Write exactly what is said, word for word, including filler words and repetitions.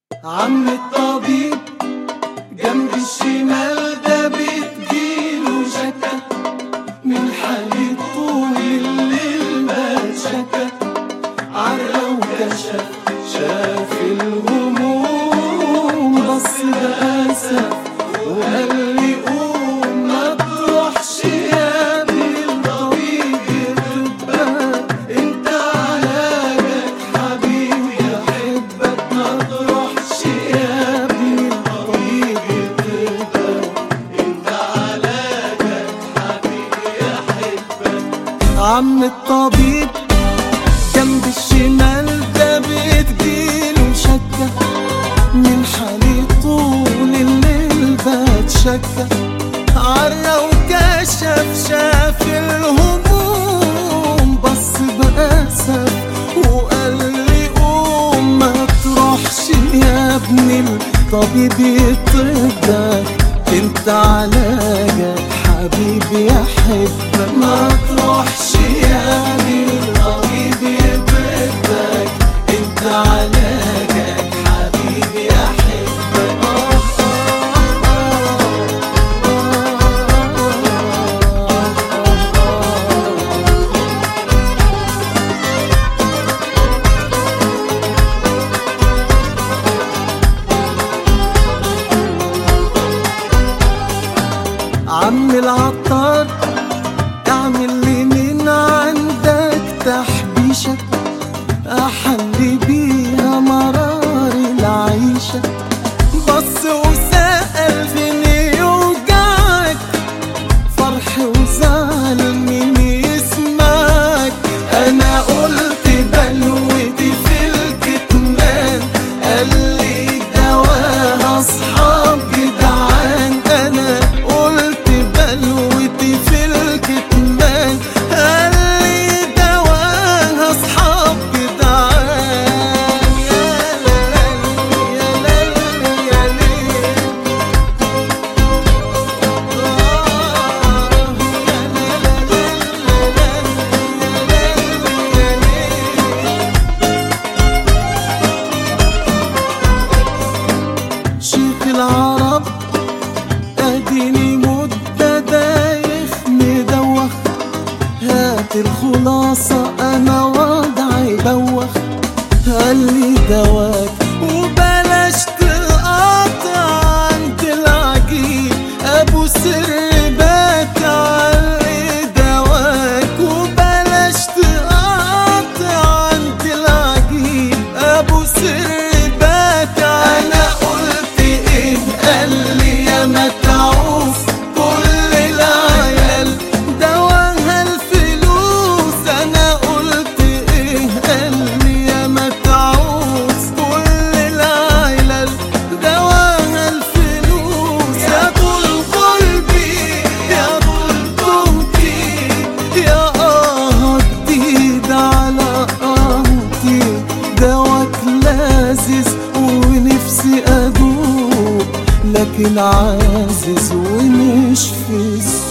عم الطبيب جنب الشمال ده بتجيله شكا من حالة طول الليل ما شكا عرى وكشف شاف الهموم بص بأسف وقال لي قوم ما تروحش يا ابني الطبيب يطبك انت علاجك حبيبي يحبك ما تروحش يا ابني الطبيب يطبك انت علاجك حبيبي يحبك. عم الطبيب جنب الشمال ده بتجيله شكا من حالي طول الليل بتشكى عرى وكشف شاف الهموم بص بأسف وقال لي قوم ما تروحش يا ابني الطبيب يطبك انت علاجك حبيبي يحبك ما تروحش يا ابني الطبيب يطبك انت علاجك حبيبي يحبك. عم العطار اعمل لي من عندك تحبيشة احلي بيها مرار العيشة بص وسأل فين يوجعك فرح وزعل مين يسمعك انا قلت بلوتي في الكتمان قال لي دواها اصحاب جدعان انا قلت بلوتي في الكتمان قال لي دواها اصحاب جدعان يا ليل يا ليل يا ليل شيخ العرب اديني مدة دايخ مدوخ هات الخلاصة انا وضعي بوخ قال لي دواك وبلاش تقاطع عند العجيب ابو سر بات علي دواك وبلاش تقاطع عند العجيب ابو سر بات انا قلت ايه قال لي يا متعوف كل العيال دواها الفلوس انا قلت ايه قال لي يا متعوف كل العيال دواها الفلوس يا طول قلبي يا طول قوتي يا اه جديد على قهوتي دواك لازز ونفسي ادوق لكن عازز ومش في